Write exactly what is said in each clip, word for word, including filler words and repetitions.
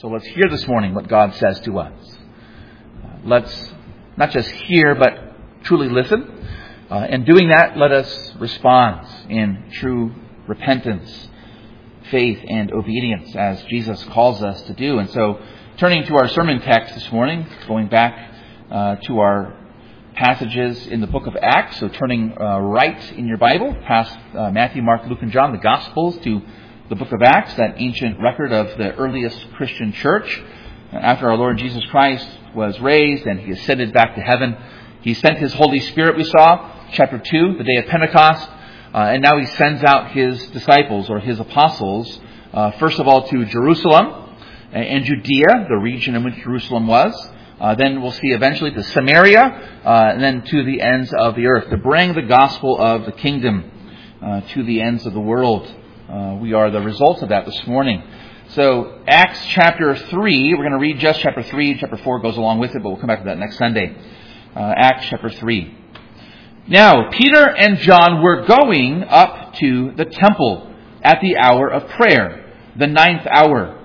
So let's hear this morning what God says to us. Uh, let's not just hear, but truly listen. Uh, in doing that, let us respond in true repentance, faith, and obedience as Jesus calls us to do. And so, turning to our sermon text this morning, going back uh, to our passages in the book of Acts, so turning uh, right in your Bible, past uh, Matthew, Mark, Luke, and John, the Gospels, to the book of Acts, that ancient record of the earliest Christian church. After our Lord Jesus Christ was raised and He ascended back to heaven, He sent His Holy Spirit, we saw, chapter two, the day of Pentecost, uh, and now He sends out His disciples, or His apostles, uh, first of all to Jerusalem and Judea, the region in which Jerusalem was. Uh, then we'll see eventually to Samaria, uh, and then to the ends of the earth, to bring the gospel of the kingdom uh, to the ends of the world. Uh, we are the result of that this morning. So, Acts chapter three, we're going to read just chapter three. Chapter four goes along with it, but we'll come back to that next Sunday. Uh, Acts chapter three. Now, Peter and John were going up to the temple at the hour of prayer, the ninth hour.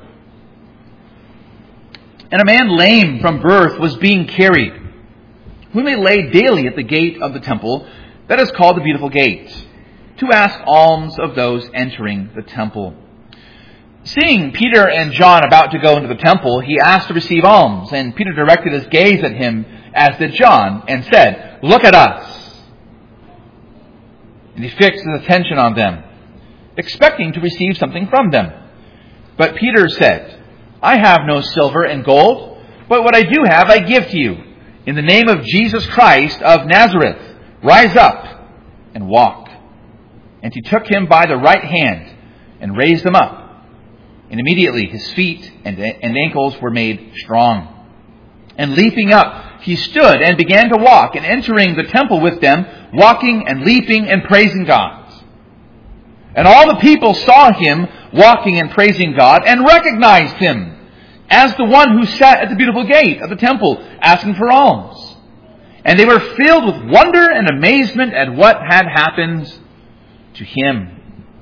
And a man lame from birth was being carried, whom they laid daily at the gate of the temple, that is called the Beautiful Gate, to ask alms of those entering the temple. Seeing Peter and John about to go into the temple, he asked to receive alms, and Peter directed his gaze at him, as did John, and said, "Look at us." And he fixed his attention on them, expecting to receive something from them. But Peter said, "I have no silver and gold, but what I do have I give to you. In the name of Jesus Christ of Nazareth, rise up and walk." And he took him by the right hand and raised him up. And immediately his feet and, and ankles were made strong. And leaping up, he stood and began to walk, and entering the temple with them, walking and leaping and praising God. And all the people saw him walking and praising God, and recognized him as the one who sat at the beautiful gate of the temple, asking for alms. And they were filled with wonder and amazement at what had happened to him.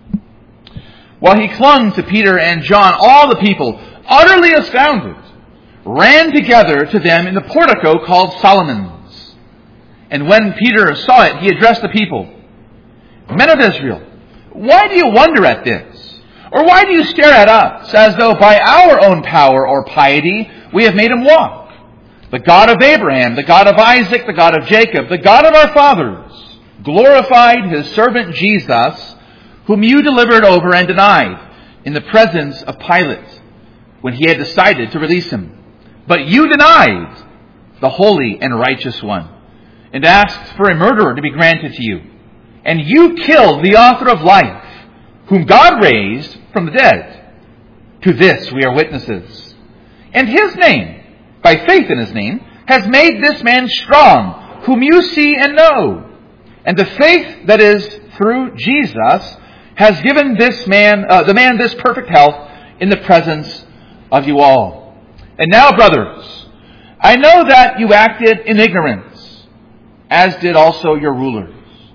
While he clung to Peter and John, all the people, utterly astounded, ran together to them in the portico called Solomon's. And when Peter saw it, he addressed the people, "Men of Israel, why do you wonder at this? Or why do you stare at us, as though by our own power or piety we have made him walk? The God of Abraham, the God of Isaac, the God of Jacob, the God of our fathers, glorified his servant Jesus, whom you delivered over and denied in the presence of Pilate, when he had decided to release him. But you denied the holy and righteous one, and asked for a murderer to be granted to you. And you killed the author of life, whom God raised from the dead. To this we are witnesses. And his name, by faith in his name, has made this man strong, whom you see and know. And the faith that is through Jesus has given this man, uh, the man this perfect health in the presence of you all. And now, brothers, I know that you acted in ignorance, as did also your rulers.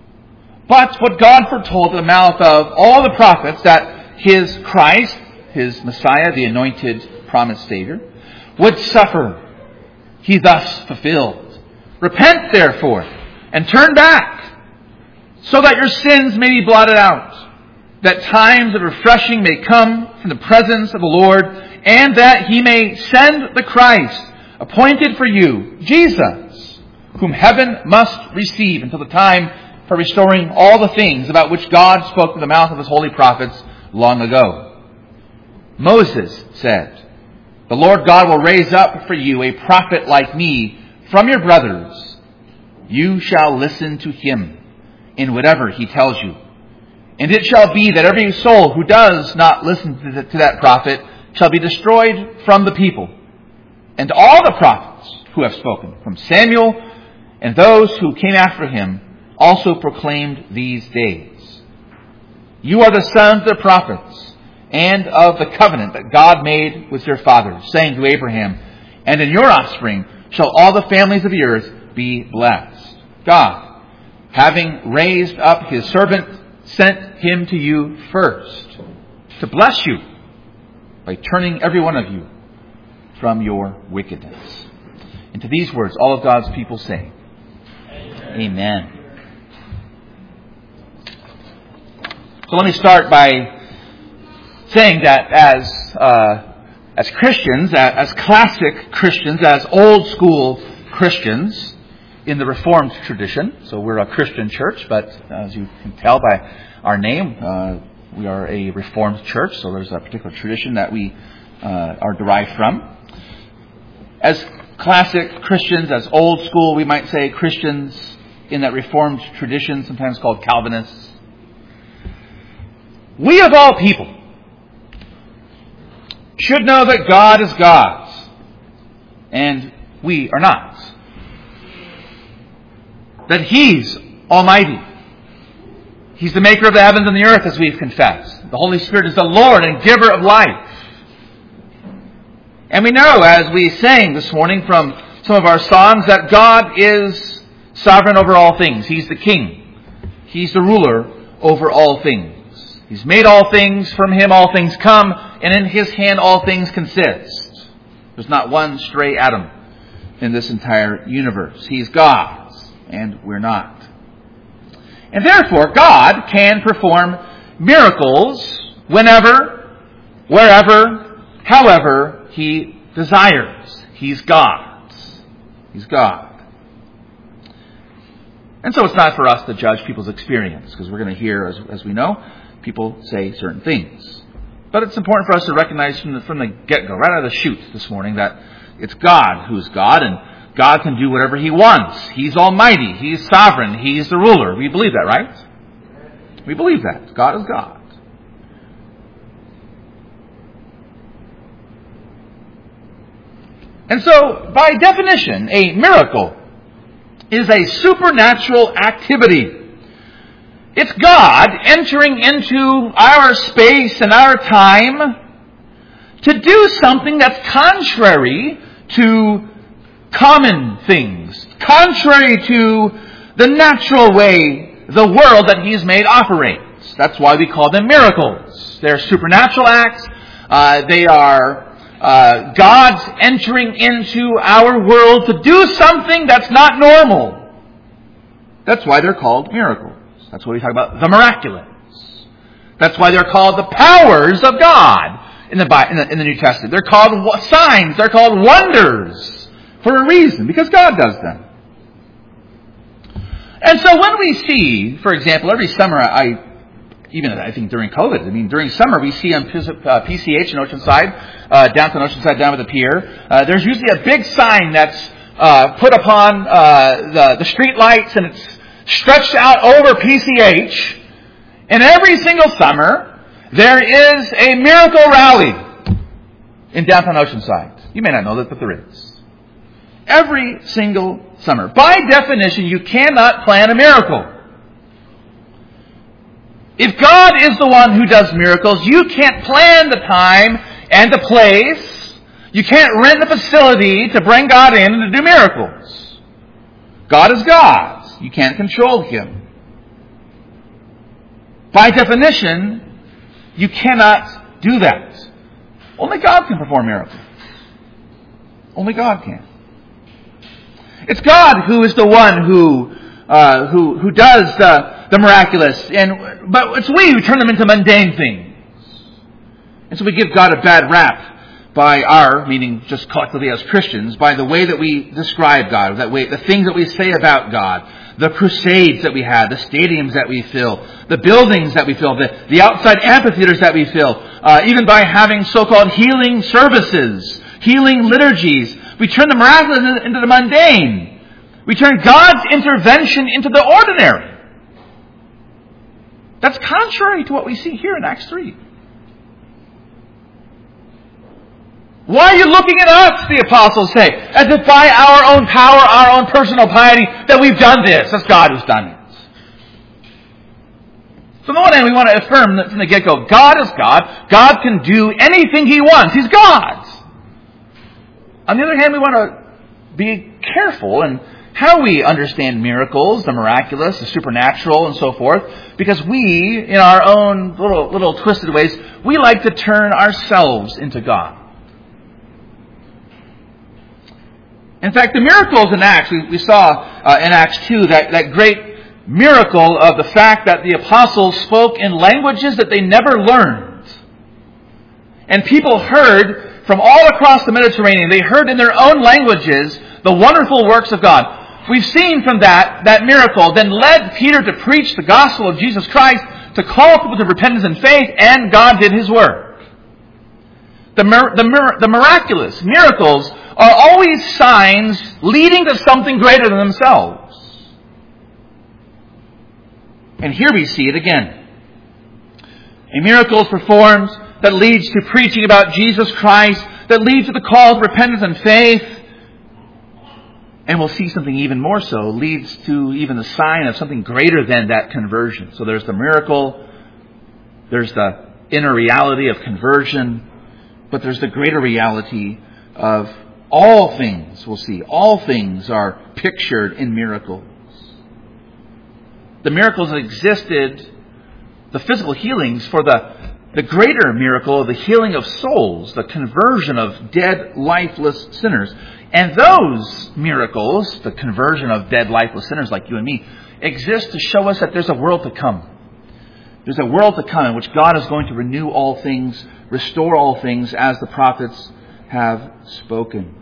But what God foretold in the mouth of all the prophets, that his Christ, his Messiah, the anointed promised Savior, would suffer, he thus fulfilled. Repent, therefore, and turn back, so that your sins may be blotted out, that times of refreshing may come from the presence of the Lord, and that he may send the Christ, appointed for you, Jesus, whom heaven must receive until the time for restoring all the things about which God spoke through the mouth of his holy prophets long ago. Moses said, "The Lord God will raise up for you a prophet like me from your brothers. You shall listen to him in whatever he tells you. And it shall be that every soul who does not listen to, the, to that prophet shall be destroyed from the people. And all the prophets who have spoken, from Samuel and those who came after him, also proclaimed these days. You are the sons of the prophets, and of the covenant that God made with your fathers, saying to Abraham, and in your offspring shall all the families of the earth be blessed. God, having raised up his servant, sent him to you first, to bless you by turning every one of you from your wickedness. And to these words, all of God's people say, Amen. Amen. So let me start by saying that as uh, as Christians, as classic Christians, as old school Christians in the Reformed tradition, so we're a Christian church, but as you can tell by our name, uh, we are a Reformed church, so there's a particular tradition that we uh, are derived from. As classic Christians, as old school, we might say Christians in that Reformed tradition, sometimes called Calvinists, we of all people should know that God is God, and we are not. That He's Almighty. He's the maker of the heavens and the earth, as we've confessed. The Holy Spirit is the Lord and giver of life. And we know, as we sang this morning from some of our songs, that God is sovereign over all things. He's the King. He's the ruler over all things. He's made all things, from Him all things come, and in His hand all things consist. There's not one stray atom in this entire universe. He's God's, and we're not. And therefore, God can perform miracles whenever, wherever, however He desires. He's God. He's God. And so it's not for us to judge people's experience, because we're going to hear, as, as we know, people say certain things. But it's important for us to recognize from the, from the get-go, right out of the chute this morning, that it's God who's God, and God can do whatever He wants. He's almighty. He's sovereign. He's the ruler. We believe that, right? We believe that. God is God. And so, by definition, a miracle is a supernatural activity. It's God entering into our space and our time to do something that's contrary to common things, contrary to the natural way the world that He's made operates. That's why we call them miracles. They're supernatural acts. Uh, they are uh, God's entering into our world to do something that's not normal. That's why they're called miracles. That's why we talk about the miraculous. That's why they're called the powers of God in the, in the, in the New Testament. They're called signs. They're called wonders for a reason, because God does them. And so when we see, for example, every summer, I even I think during COVID, I mean during summer we see on P C H in Oceanside, uh, downtown Oceanside, down at the pier, uh, there's usually a big sign that's uh, put upon uh, the, the street lights, and it's stretched out over P C H, and every single summer there is a miracle rally in downtown Oceanside. You may not know that, but there is. Every single summer. By definition, you cannot plan a miracle. If God is the one who does miracles, you can't plan the time and the place. You can't rent a facility to bring God in and to do miracles. God is God. You can't control Him. By definition, you cannot do that. Only God can perform miracles. Only God can. It's God who is the one who uh, who who does the, the miraculous, and but it's we who turn them into mundane things. And so we give God a bad rap by our, meaning just collectively as Christians, by the way that we describe God, that way, the things that we say about God, the crusades that we have, the stadiums that we fill, the buildings that we fill, the, the outside amphitheaters that we fill, uh, even by having so-called healing services, healing liturgies. We turn the miraculous into the mundane. We turn God's intervention into the ordinary. That's contrary to what we see here in Acts three. Why are you looking at us, the apostles say, as if by our own power, our own personal piety, that we've done this? That's God who's done it. So on the one hand, we want to affirm that from the get-go, God is God. God can do anything He wants. He's God. On the other hand, we want to be careful in how we understand miracles, the miraculous, the supernatural, and so forth, because we, in our own little, little twisted ways, we like to turn ourselves into God. In fact, the miracles in Acts, we, we saw uh, in Acts two, that, that great miracle of the fact that the apostles spoke in languages that they never learned. And people heard from all across the Mediterranean, they heard in their own languages the wonderful works of God. We've seen from that, that miracle, then led Peter to preach the gospel of Jesus Christ, to call people to repentance and faith, and God did His work. The, mir- the, mir- the miraculous miracles are always signs leading to something greater than themselves. And here we see it again. A miracle is performed that leads to preaching about Jesus Christ, that leads to the call to repentance and faith. And we'll see something even more so, leads to even the sign of something greater than that conversion. So there's the miracle, there's the inner reality of conversion, but there's the greater reality of all things, we'll see. All things are pictured in miracles. The miracles that existed, the physical healings for the, the greater miracle of the healing of souls, the conversion of dead, lifeless sinners. And those miracles, the conversion of dead, lifeless sinners like you and me, exist to show us that there's a world to come. There's a world to come in which God is going to renew all things, restore all things, as the prophets have spoken.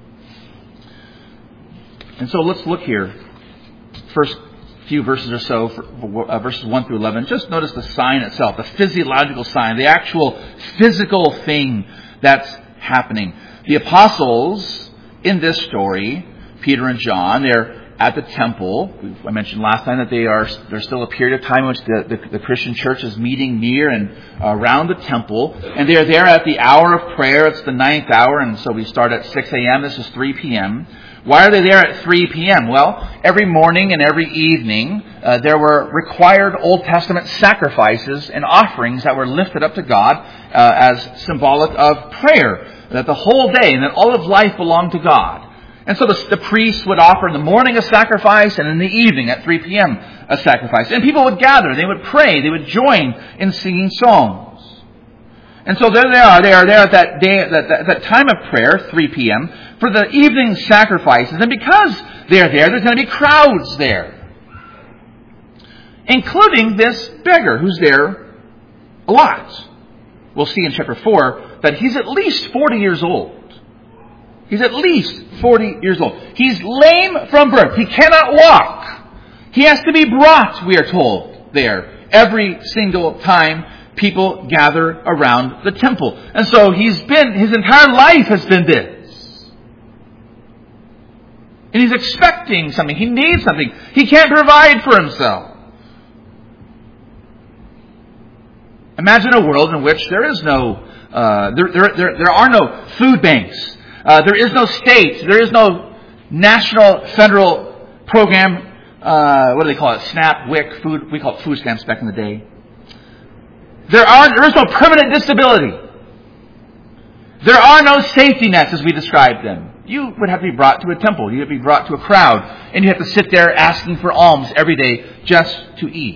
And so let's look here. First few verses or so, for, uh, verses one through eleven. Just notice the sign itself, the physiological sign, the actual physical thing that's happening. The apostles in this story, Peter and John, they're at the temple. I mentioned last time that they are. There's still a period of time in which the, the, the Christian church is meeting near and around the temple, and they are there at the hour of prayer. It's the ninth hour, and so we start at six a.m. This is three p.m. Why are they there at three p.m.? Well, every morning and every evening, uh, there were required Old Testament sacrifices and offerings that were lifted up to God uh, as symbolic of prayer. That the whole day and that all of life belonged to God. And so the, the priest would offer in the morning a sacrifice and in the evening at three p.m. a sacrifice. And people would gather, they would pray, they would join in singing songs. And so there they are, they are there at that day, that, that, that time of prayer, three p.m., for the evening sacrifices. And because they're there, there's going to be crowds there. Including this beggar who's there a lot. We'll see in chapter four that he's at least forty years old. He's at least forty years old. He's lame from birth. He cannot walk. He has to be brought, we are told, there every single time people gather around the temple. And so he's been, his entire life has been this. And he's expecting something. He needs something. He can't provide for himself. Imagine a world in which there is no, uh, there, there, there, there are no food banks. Uh, there is no state. There is no national, federal program. Uh, what do they call it? SNAP, W I C, food. We call it food stamps back in the day. There are, there is no permanent disability. There are no safety nets as we describe them. You would have to be brought to a temple. You would be brought to a crowd. And you have to sit there asking for alms every day just to eat.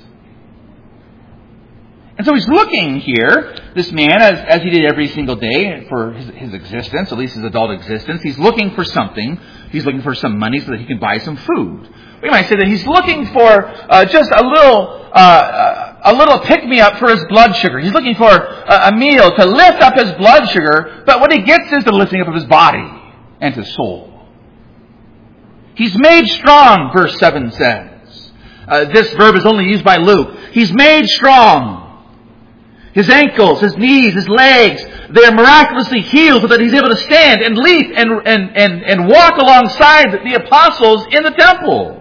And so he's looking here, this man, as, as he did every single day for his, his existence, at least his adult existence. He's looking for something. He's looking for some money so that he can buy some food. We might say that he's looking for uh, just a little uh, a little pick-me-up for his blood sugar. He's looking for a, a meal to lift up his blood sugar, but what he gets is the lifting up of his body and his soul. He's made strong, verse seven says. Uh, this verb is only used by Luke. He's made strong. His ankles, his knees, his legs, they are miraculously healed so that he's able to stand and leap and, and, and, and walk alongside the apostles in the temple.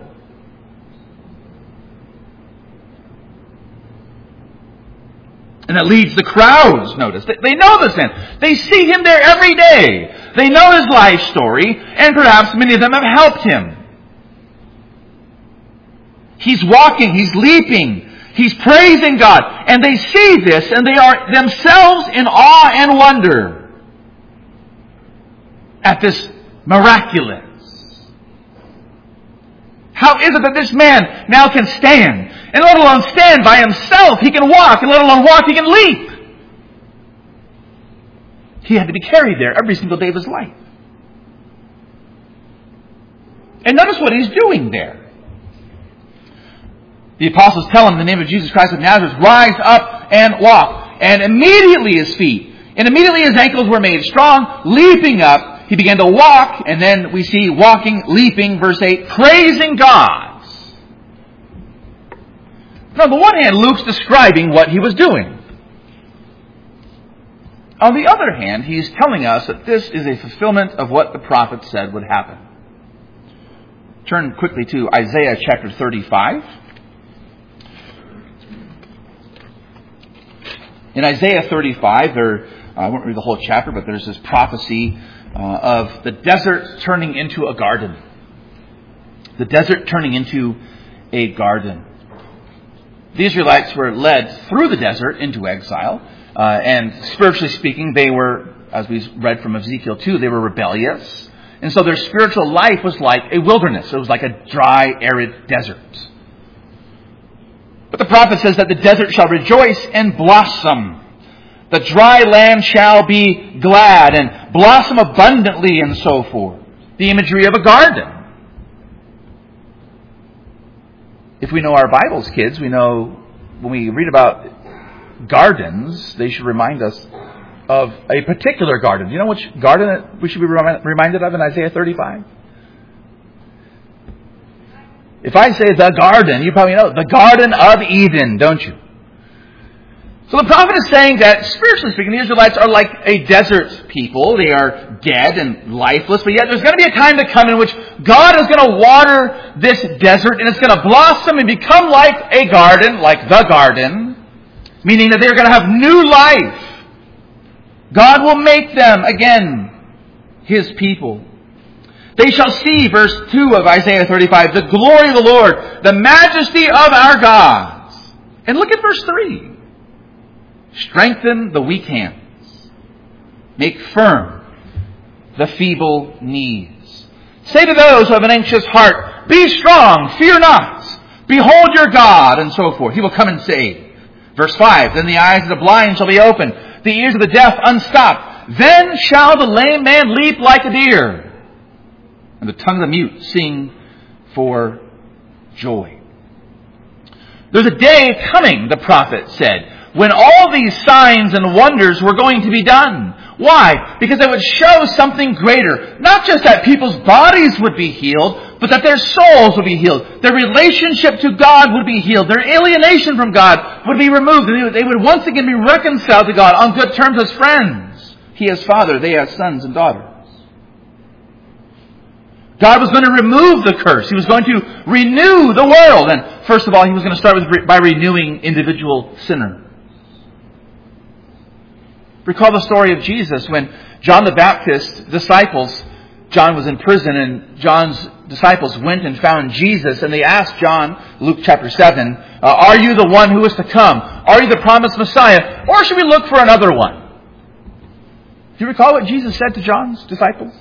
And that leads the crowds, notice. They know this man. They see him there every day. They know his life story, and perhaps many of them have helped him. He's walking, he's leaping, he's praising God. And they see this, and they are themselves in awe and wonder at this miraculous. How is it that this man now can stand? And let alone stand by himself, he can walk. And let alone walk, he can leap. He had to be carried there every single day of his life. And notice what he's doing there. The apostles tell him in the name of Jesus Christ of Nazareth, rise up and walk. And immediately his feet, and immediately his ankles were made strong, leaping up, he began to walk, and then we see walking, leaping, verse eight, praising God. Now, on the one hand, Luke's describing what he was doing. On the other hand, he's telling us that this is a fulfillment of what the prophet said would happen. Turn quickly to Isaiah chapter thirty-five. In Isaiah thirty-five, there, I won't read the whole chapter, but there's this prophecy uh, of the desert turning into a garden. The desert turning into a garden. The Israelites were led through the desert into exile. Uh, and spiritually speaking, they were, as we read from Ezekiel two, they were rebellious. And so their spiritual life was like a wilderness. It was like a dry, arid desert. But the prophet says that the desert shall rejoice and blossom. The dry land shall be glad and blossom abundantly and so forth. The imagery of a garden. If we know our Bibles, kids, we know when we read about gardens, they should remind us of a particular garden. Do you know which garden we should be reminded of in Isaiah thirty-five? If I say the garden, you probably know the Garden of Eden, don't you? So the prophet is saying that, spiritually speaking, the Israelites are like a desert people. They are dead and lifeless, but yet there's going to be a time to come in which God is going to water this desert and it's going to blossom and become like a garden, like the garden, meaning that they're going to have new life. God will make them, again, His people. They shall see, verse two of Isaiah thirty-five, the glory of the Lord, the majesty of our God. And look at verse three. Strengthen the weak hands. Make firm the feeble knees. Say to those who have an anxious heart, be strong, fear not. Behold your God, and so forth. He will come and save. Verse five, then the eyes of the blind shall be opened, the ears of the deaf unstopped. Then shall the lame man leap like a deer, and the tongue of the mute sing for joy. There's a day coming, the prophet said, when all these signs and wonders were going to be done. Why? Because it would show something greater. Not just that people's bodies would be healed, but that their souls would be healed. Their relationship to God would be healed. Their alienation from God would be removed. And they would once again be reconciled to God on good terms as friends. He as Father, they as sons and daughters. God was going to remove the curse. He was going to renew the world. And first of all, He was going to start with by renewing individual sinners. Recall the story of Jesus when John the Baptist's disciples, John was in prison and John's disciples went and found Jesus and they asked John, Luke chapter seven, uh, are you the one who is to come? Are you the promised Messiah? Or should we look for another one? Do you recall what Jesus said to John's disciples?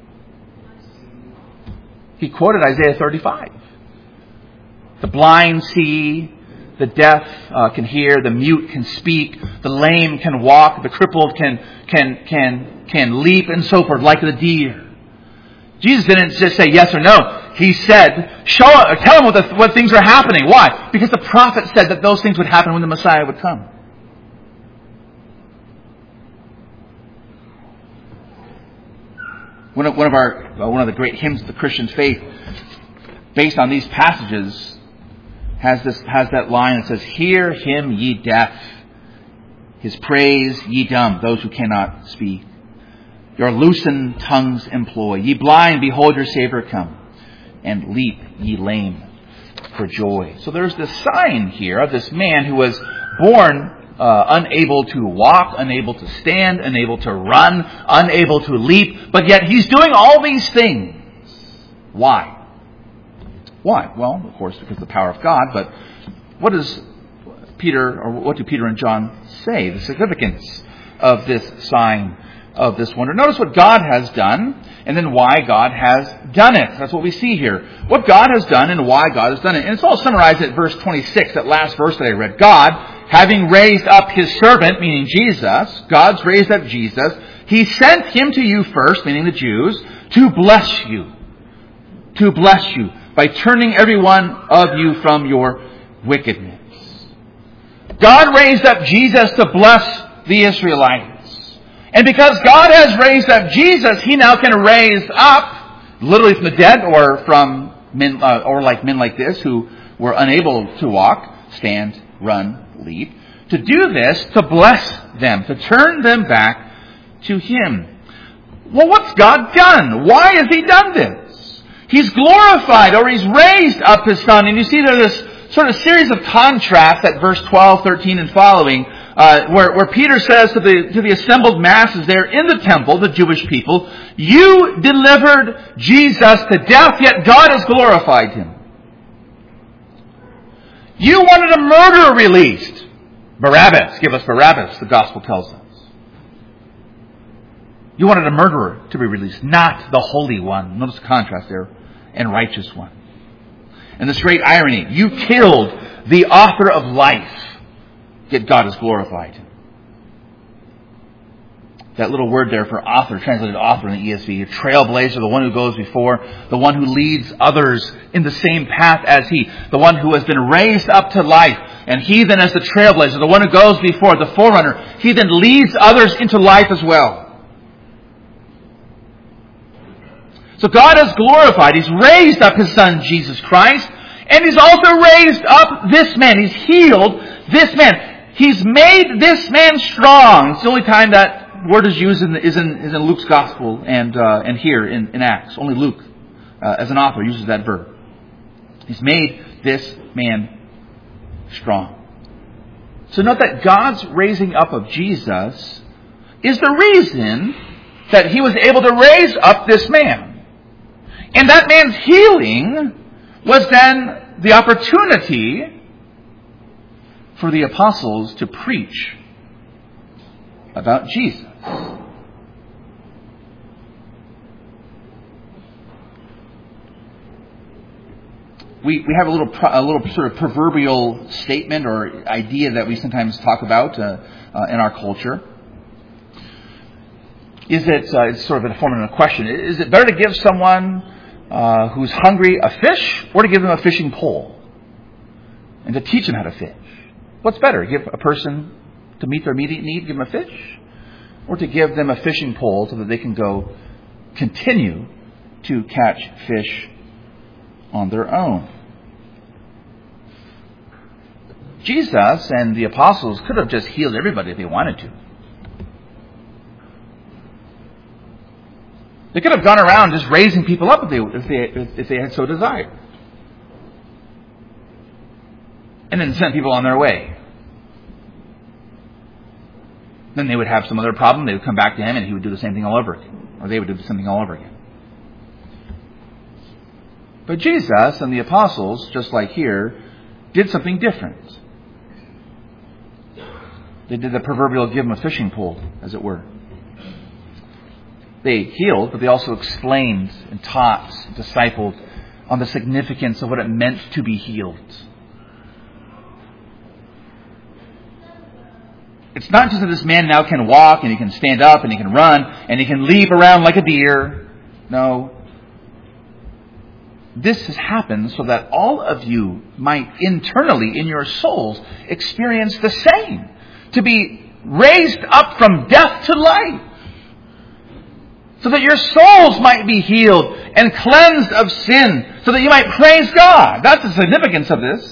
He quoted Isaiah thirty-five. The blind see, the deaf uh, can hear, the mute can speak, the lame can walk, the crippled can can can can leap, and so forth, like the deer. Jesus didn't just say yes or no. He said, "Show, tell them what the, what things are happening." Why? Because the prophet said that those things would happen when the Messiah would come. One of one of our uh, one of the great hymns of the Christian faith, based on these passages, has this has that line that says, "Hear Him, ye deaf; His praise, ye dumb, those who cannot speak. Your loosened tongues employ. Ye blind, behold your Savior come, and leap, ye lame, for joy." So there's this sign here of this man who was born uh, unable to walk, unable to stand, unable to run, unable to leap, but yet he's doing all these things. Why? Why? Well, of course, because of the power of God, but what does Peter, or what do Peter and John say? The significance of this sign, of this wonder. Notice what God has done, and then why God has done it. That's what we see here. What God has done and why God has done it. And it's all summarized at verse twenty-six, that last verse that I read. God, having raised up His servant, meaning Jesus, God's raised up Jesus, He sent Him to you first, meaning the Jews, to bless you. to bless you by turning every one of you from your wickedness. God raised up Jesus to bless the Israelites. And because God has raised up Jesus, He now can raise up, literally from the dead, or from men, uh, or like men like this who were unable to walk, stand, run, leap, to do this, to bless them, to turn them back to Him. Well, what's God done? Why has He done this? He's glorified, or He's raised up His Son. And you see there's this sort of series of contrasts at verse twelve, thirteen, and following, uh, where, where Peter says to the, to the assembled masses there in the temple, the Jewish people, you delivered Jesus to death, yet God has glorified Him. You wanted a murderer released. Barabbas, give us Barabbas, the gospel tells us. You wanted a murderer to be released, not the Holy One. Notice the contrast there, and righteous one. And this great irony, you killed the author of life, yet God is glorified. That little word there for author, translated author in the E S V, a trailblazer, the one who goes before, the one who leads others in the same path as he, the one who has been raised up to life. And he then, as the trailblazer, the one who goes before, the forerunner, he then leads others into life as well. So God has glorified. He's raised up His Son, Jesus Christ. And He's also raised up this man. He's healed this man. He's made this man strong. It's the only time that word is used in, is, in, is in Luke's Gospel and uh, and here in, in Acts. Only Luke, uh, as an author, uses that verb. He's made this man strong. So note that God's raising up of Jesus is the reason that He was able to raise up this man. And that man's healing was then the opportunity for the apostles to preach about Jesus. We we have a little a little sort of proverbial statement or idea that we sometimes talk about uh, uh, in our culture. Is it uh, it's sort of in a form of a question? Is it better to give someone Uh, who's hungry a fish, or to give them a fishing pole and to teach them how to fish? What's better? Give a person to meet their immediate need, give them a fish, or to give them a fishing pole so that they can go continue to catch fish on their own? Jesus and the apostles could have just healed everybody if they wanted to. They could have gone around just raising people up if they, if they, if they had so desired. And then sent people on their way. Then they would have some other problem. They would come back to Him and He would do the same thing all over again. Or they would do something all over again. But Jesus and the apostles, just like here, did something different. They did the proverbial give them a fishing pole, as it were. They healed, but they also explained and taught, and discipled on the significance of what it meant to be healed. It's not just that this man now can walk and he can stand up and he can run and he can leap around like a deer. No. This has happened so that all of you might internally in your souls experience the same. To be raised up from death to life. So that your souls might be healed and cleansed of sin. So that you might praise God. That's the significance of this.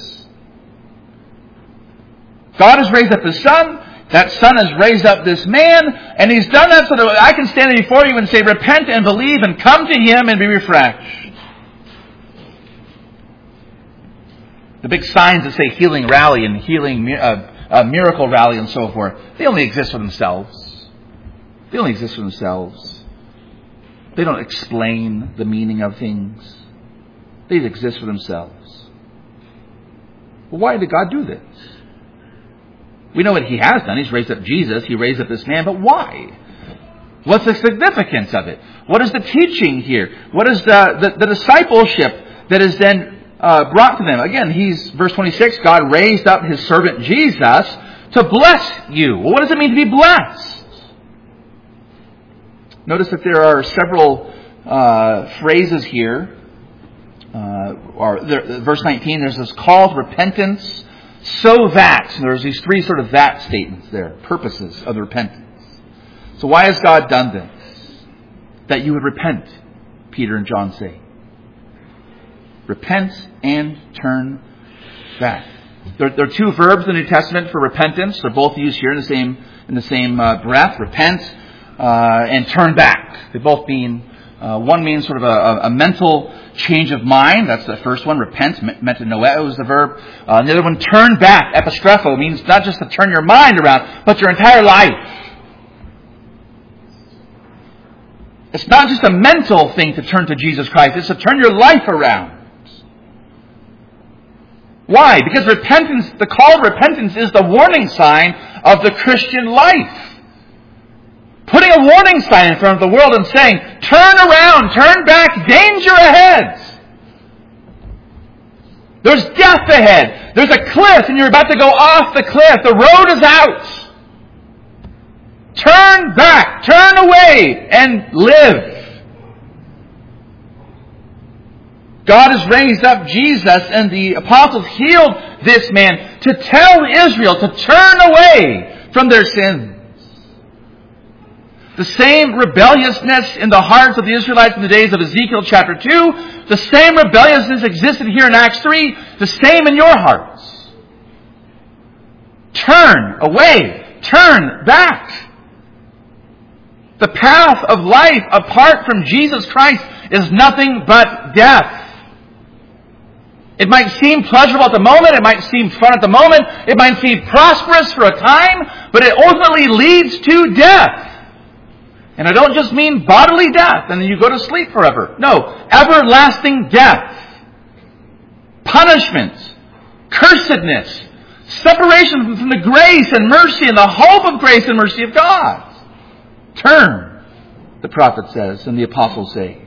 God has raised up His Son. That Son has raised up this man. And He's done that so that I can stand before you and say, repent and believe and come to Him and be refreshed. The big signs that say healing rally and healing uh, uh, miracle rally and so forth, they only exist for themselves. They only exist for themselves. They don't explain the meaning of things. They exist for themselves. Well, why did God do this? We know what He has done. He's raised up Jesus. He raised up this man. But why? What's the significance of it? What is the teaching here? What is the, the, the discipleship that is then uh, brought to them? Again, he's verse twenty-six, God raised up His servant Jesus to bless you. Well, what does it mean to be blessed? Notice that there are several uh, phrases here Uh, or there, verse nineteen, there's this call to repentance, so that, and there's these three sort of that statements there, purposes of the repentance. So why has God done this? That you would repent, Peter and John say. Repent and turn back. There, there are two verbs in the New Testament for repentance. They're both used here in the same in the same uh, breath. Repent uh, and turn back. They both mean, uh, one means sort of a, a mental change of mind. That's the first one. Repent, metanoeo is the verb. Uh, the other one, turn back, epistrepho, means not just to turn your mind around, but your entire life. It's not just a mental thing to turn to Jesus Christ. It's to turn your life around. Why? Because repentance, the call of repentance is the warning sign of the Christian life. Putting a warning sign in front of the world and saying, turn around, turn back, danger ahead. There's death ahead. There's a cliff and you're about to go off the cliff. The road is out. Turn back, turn away, and live. God has raised up Jesus, and the apostles healed this man to tell Israel to turn away from their sins. The same rebelliousness in the hearts of the Israelites in the days of Ezekiel chapter two, the same rebelliousness existed here in Acts three, the same in your hearts. Turn away, turn back. The path of life apart from Jesus Christ is nothing but death. It might seem pleasurable at the moment. It might seem fun at the moment. It might seem prosperous for a time. But it ultimately leads to death. And I don't just mean bodily death and then you go to sleep forever. No, everlasting death. Punishment. Cursedness. Separation from the grace and mercy and the hope of grace and mercy of God. Turn, the prophet says, and the apostles say.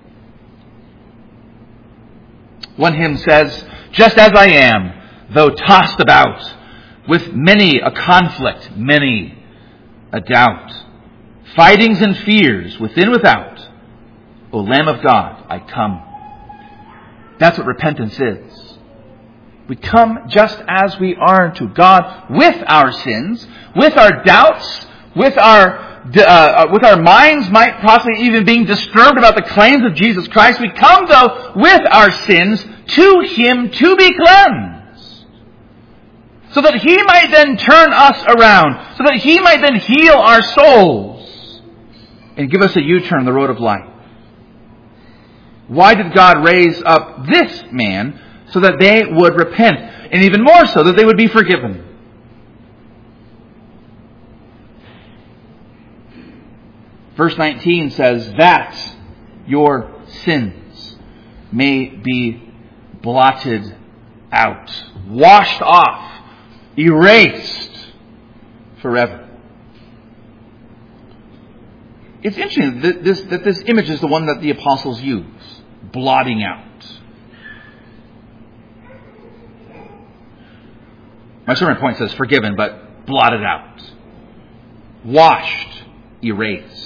One hymn says, just as I am, though tossed about, with many a conflict, many a doubt, fightings and fears, within without, O Lamb of God, I come. That's what repentance is. We come just as we are to God with our sins, with our doubts, with our Uh, with our minds might possibly even being disturbed about the claims of Jesus Christ. We come, though, with our sins to Him to be cleansed. So that He might then turn us around. So that He might then heal our souls. And give us a U-turn on the road of life. Why did God raise up this man? So that they would repent. And even more so, that they would be forgiven. Verse nineteen says, that your sins may be blotted out, washed off, erased forever. It's interesting that this, that this image is the one that the apostles use, blotting out. My sermon point says forgiven, but blotted out. Washed, erased.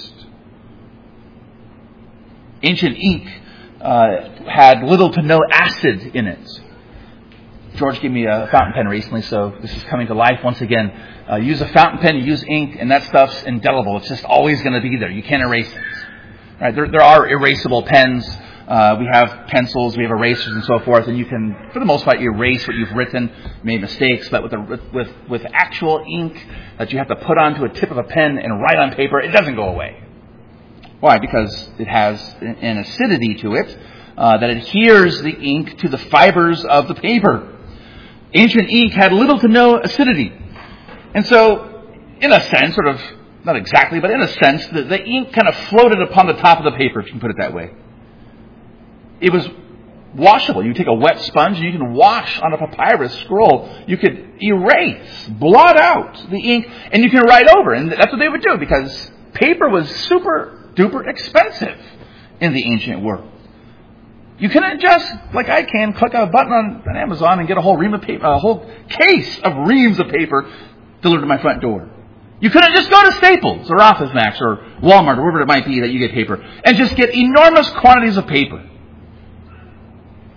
Ancient ink uh, had little to no acid in it. George gave me a fountain pen recently, so this is coming to life once again. Uh, use a fountain pen, you use ink, and that stuff's indelible. It's just always going to be there. You can't erase it. Right? There, there are erasable pens. Uh, we have pencils, we have erasers, and so forth, and you can, for the most part, erase what you've written, made mistakes. But with a, with with actual ink that you have to put onto a tip of a pen and write on paper, it doesn't go away. Why? Because it has an acidity to it uh, that adheres the ink to the fibers of the paper. Ancient ink had little to no acidity. And so, in a sense, sort of, not exactly, but in a sense, the, the ink kind of floated upon the top of the paper, if you can put it that way. It was washable. You take a wet sponge and you can wash on a papyrus scroll. You could erase, blot out the ink, and you can write over. And that's what they would do, because paper was super duper expensive in the ancient world. You couldn't just, like I can, click a button on, on Amazon and get a whole ream of paper, a whole case of reams of paper delivered to my front door. You couldn't just go to Staples or Office Max or Walmart or wherever it might be that you get paper and just get enormous quantities of paper.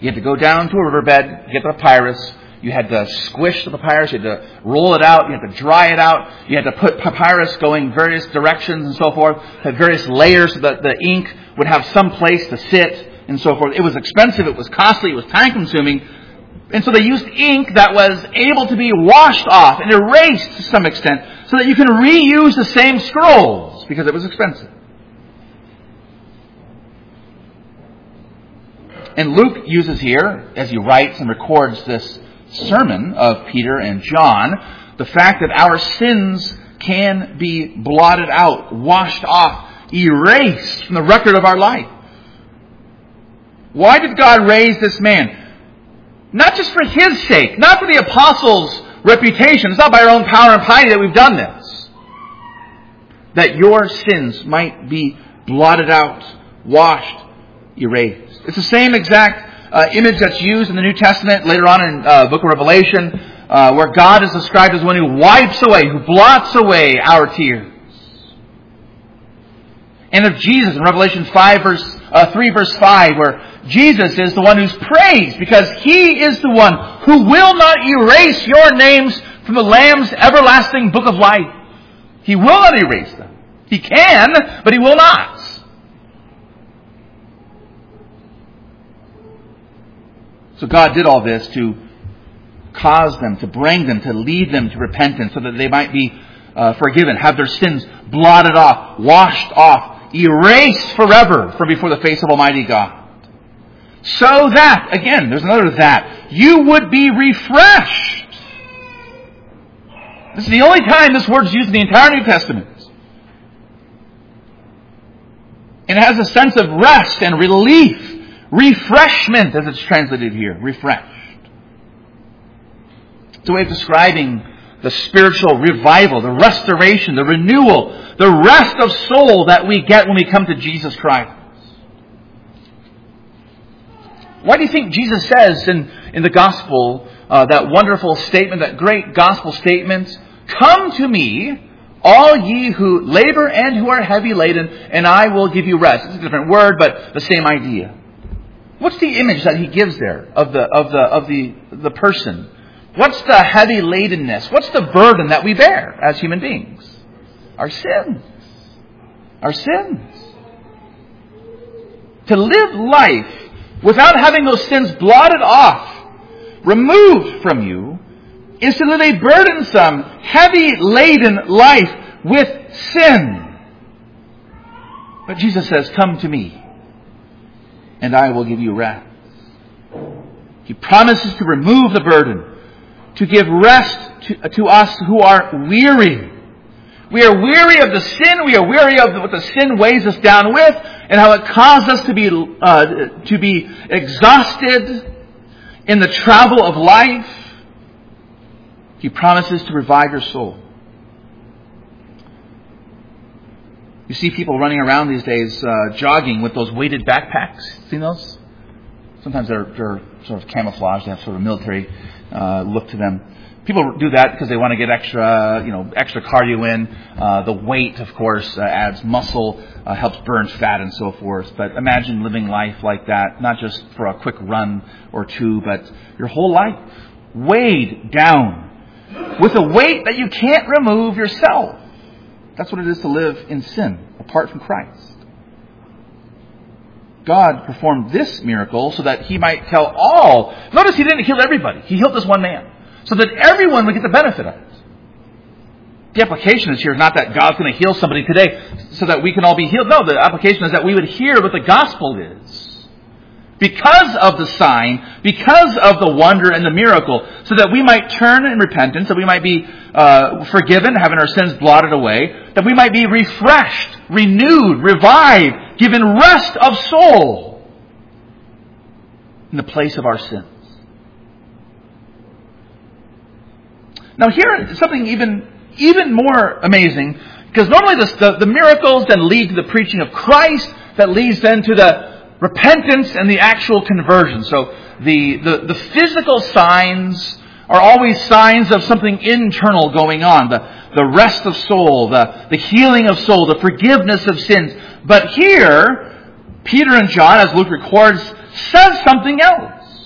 You had to go down to a riverbed, get the papyrus. You had to squish the papyrus. You had to roll it out. You had to dry it out. You had to put papyrus going various directions and so forth. Had various layers so that the ink would have some place to sit and so forth. It was expensive. It was costly. It was time consuming. And so they used ink that was able to be washed off and erased to some extent so that you can reuse the same scrolls because it was expensive. And Luke uses here, as he writes and records this sermon of Peter and John, the fact that our sins can be blotted out, washed off, erased from the record of our life. Why did God raise this man? Not just for his sake, not for the apostles' reputation. It's not by our own power and piety that we've done this. That your sins might be blotted out, washed, erased. It's the same exact uh, image that's used in the New Testament later on in the uh, book of Revelation, uh, where God is described as one who wipes away, who blots away our tears. And of Jesus in Revelation five, verse uh, three, verse five, where Jesus is the one who's praised because He is the one who will not erase your names from the Lamb's everlasting book of life. He will not erase them. He can, but He will not. So God did all this to cause them, to bring them, to lead them to repentance so that they might be uh, forgiven, have their sins blotted off, washed off, erased forever from before the face of Almighty God. So that, again, there's another that, you would be refreshed. This is the only time this word is used in the entire New Testament. And it has a sense of rest and relief. Refreshment, as it's translated here. Refreshed. It's a way of describing the spiritual revival, the restoration, the renewal, the rest of soul that we get when we come to Jesus Christ. Why do you think Jesus says in, in the gospel, uh, that wonderful statement, that great gospel statement, "Come to me, all ye who labor and who are heavy laden, and I will give you rest." It's a different word, but the same idea. What's the image that he gives there of the of the of the the person? What's the heavy ladenness? What's the burden that we bear as human beings? Our sins. Our sins. To live life without having those sins blotted off, removed from you, is to live a burdensome, heavy laden life with sin. But Jesus says, "Come to me, and I will give you rest." He promises to remove the burden, to give rest to, to us who are weary. We are weary of the sin. We are weary of what the sin weighs us down with, and how it causes us to be uh, to be exhausted in the travel of life. He promises to revive your soul. You see people running around these days, uh, jogging with those weighted backpacks. Seen those? Sometimes they're, they're sort of camouflaged. They have sort of a military uh, look to them. People do that because they want to get extra, you know, extra cardio in. Uh, the weight, of course, uh, adds muscle, uh, helps burn fat and so forth. But imagine living life like that, not just for a quick run or two, but your whole life weighed down with a weight that you can't remove yourself. That's what it is to live in sin, apart from Christ. God performed this miracle so that He might tell all. Notice He didn't heal everybody. He healed this one man, so that everyone would get the benefit of it. The application is here is not that God's going to heal somebody today so that we can all be healed. No, the application is that we would hear what the gospel is. Because of the sign, because of the wonder and the miracle, so that we might turn in repentance, that we might be uh, forgiven, having our sins blotted away, that we might be refreshed, renewed, revived, given rest of soul in the place of our sins. Now here is something even, even more amazing, because normally the, the, the miracles then lead to the preaching of Christ, that leads then to the repentance and the actual conversion. So the, the, the physical signs are always signs of something internal going on. The, the rest of soul, the, the healing of soul, the forgiveness of sins. But here, Peter and John, as Luke records, says something else.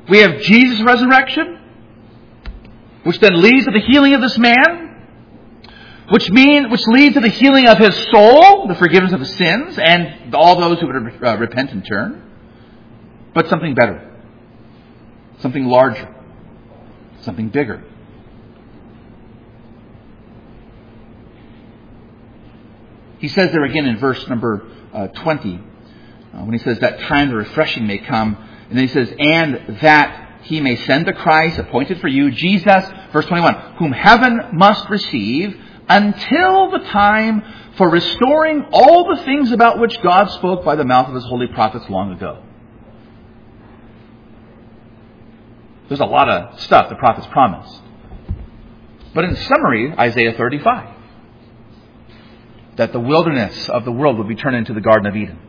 We have Jesus' resurrection, which then leads to the healing of this man, which mean, which leads to the healing of his soul, the forgiveness of his sins, and all those who would uh, repent and turn. But something better, something larger, something bigger. He says there again in verse number uh, twenty, uh, when he says that time the refreshing may come, and then he says, and that he may send the Christ appointed for you, Jesus, verse twenty-one, whom heaven must receive until the time for restoring all the things about which God spoke by the mouth of his holy prophets long ago. There's a lot of stuff the prophets promised. But in summary, Isaiah thirty-five. That the wilderness of the world would be turned into the Garden of Eden.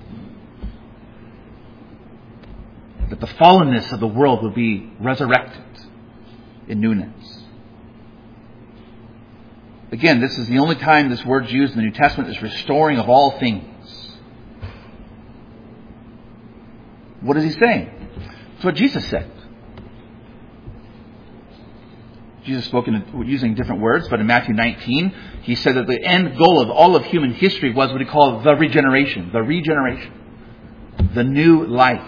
That the fallenness of the world would be resurrected in newness. Again, this is the only time this word's used in the New Testament, is restoring of all things. What is he saying? It's what Jesus said. Jesus spoke in, using different words, but in Matthew nineteen, he said that the end goal of all of human history was what he called the regeneration. The regeneration. The new life.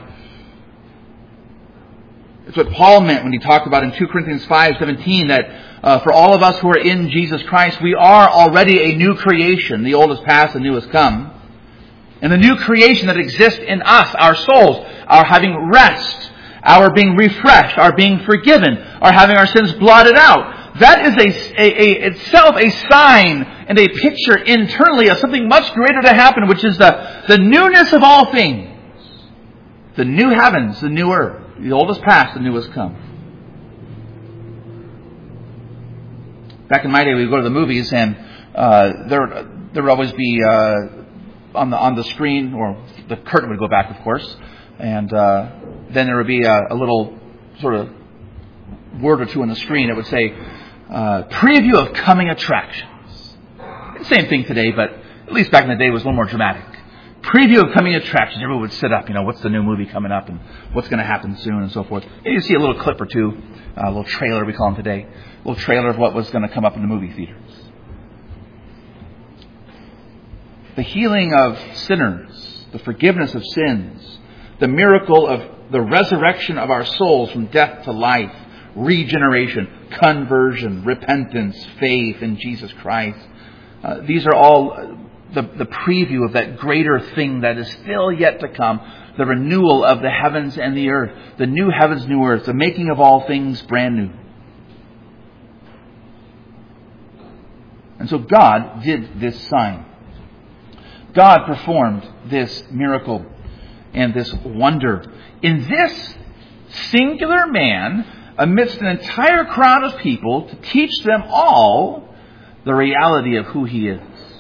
It's what Paul meant when he talked about in two Corinthians five seventeen that uh, for all of us who are in Jesus Christ, we are already a new creation. The old has passed, the new has come. And the new creation that exists in us, our souls, are having rest, our being refreshed, our being forgiven, our having our sins blotted out. That is a, a, a, itself a sign and a picture internally of something much greater to happen, which is the, the newness of all things. The new heavens, the new earth. The old has passed, the new has come. Back in my day, we would go to the movies, and uh, there there would always be uh, on the on the screen, or the curtain would go back, of course, and uh, then there would be a, a little sort of word or two on the screen that would say, uh, "Preview of coming attractions." Same thing today, but at least back in the day, it was a little more dramatic. Preview of coming attractions. Everyone would sit up, you know, what's the new movie coming up and what's going to happen soon and so forth. And you see a little clip or two, a little trailer we call them today, a little trailer of what was going to come up in the movie theaters. The healing of sinners, the forgiveness of sins, the miracle of the resurrection of our souls from death to life, regeneration, conversion, repentance, faith in Jesus Christ. Uh, these are all The, the preview of that greater thing that is still yet to come. The renewal of the heavens and the earth. The new heavens, new earth. The making of all things brand new. And so God did this sign. God performed this miracle and this wonder in this singular man amidst an entire crowd of people to teach them all the reality of who he is.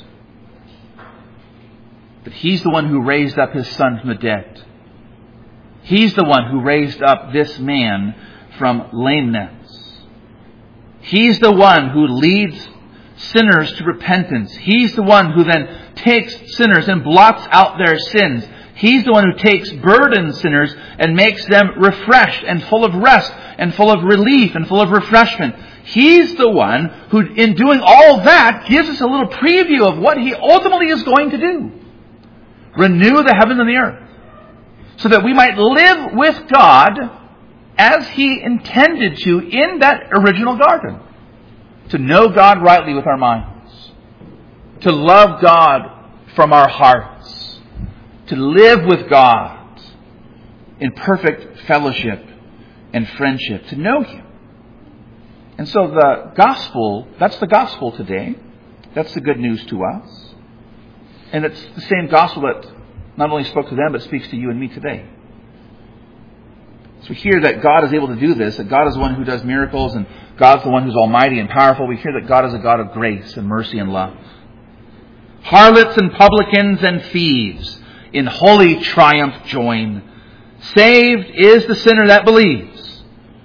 But he's the one who raised up his son from the dead. He's the one who raised up this man from lameness. He's the one who leads sinners to repentance. He's the one who then takes sinners and blots out their sins. He's the one who takes burdened sinners and makes them refreshed and full of rest and full of relief and full of refreshment. He's the one who, in doing all that, gives us a little preview of what he ultimately is going to do. Renew the heavens and the earth, so that we might live with God as he intended to in that original garden. To know God rightly with our minds. To love God from our hearts. To live with God in perfect fellowship and friendship. To know him. And so the gospel, that's the gospel today. That's the good news to us. And it's the same gospel that not only spoke to them, but speaks to you and me today. So we hear that God is able to do this, that God is the one who does miracles, and God's the one who's almighty and powerful. We hear that God is a God of grace and mercy and love. Harlots and publicans and thieves in holy triumph join. Saved is the sinner that believes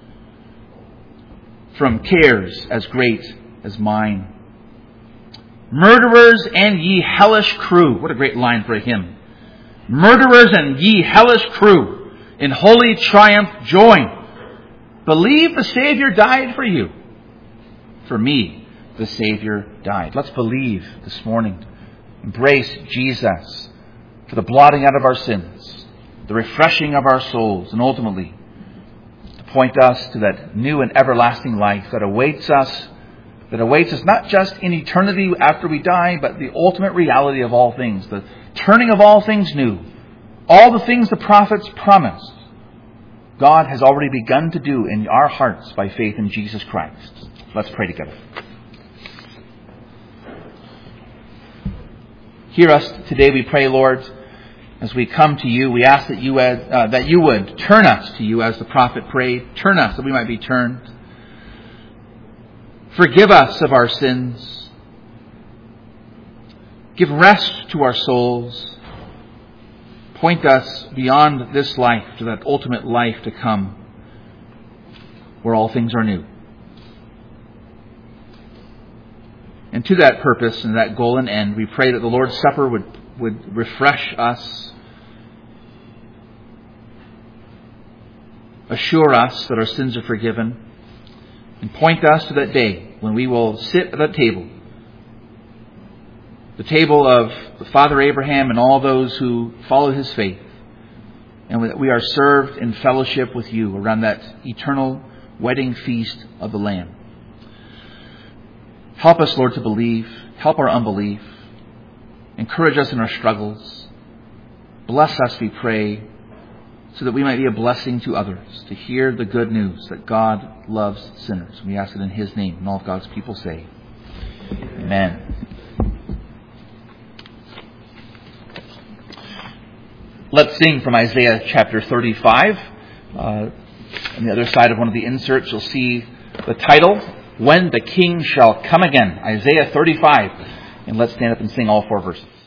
from cares as great as mine. Murderers and ye hellish crew. What a great line for a hymn. Murderers and ye hellish crew. in holy triumph join. Believe the Savior died for you. For me, the Savior died. Let's believe this morning. Embrace Jesus for the blotting out of our sins, the refreshing of our souls, and ultimately to point us to that new and everlasting life that awaits us, that awaits us not just in eternity after we die, but the ultimate reality of all things, the turning of all things new, all the things the prophets promised. God has already begun to do in our hearts by faith in Jesus Christ. Let's pray together. Hear us today, we pray, Lord. As we come to you, we ask that you uh, that you would turn us to you as the prophet prayed. Turn us that we might be turned. Forgive us of our sins. Give rest to our souls. Point us beyond this life to that ultimate life to come, where all things are new. And to that purpose and that goal and end, we pray that the Lord's Supper would, would refresh us, assure us that our sins are forgiven, and point us to that day when we will sit at that table, the table of the Father Abraham and all those who follow his faith, and that we are served in fellowship with you around that eternal wedding feast of the Lamb. Help us, Lord, to believe. Help our unbelief. Encourage us in our struggles. Bless us, we pray, so that we might be a blessing to others, to hear the good news that God loves sinners. We ask it in his name, and all of God's people say, Amen. Let's sing from Isaiah chapter thirty-five. Uh, on the other side of one of the inserts, you'll see the title, When the King Shall Come Again. Isaiah thirty-five. And let's stand up and sing all four verses.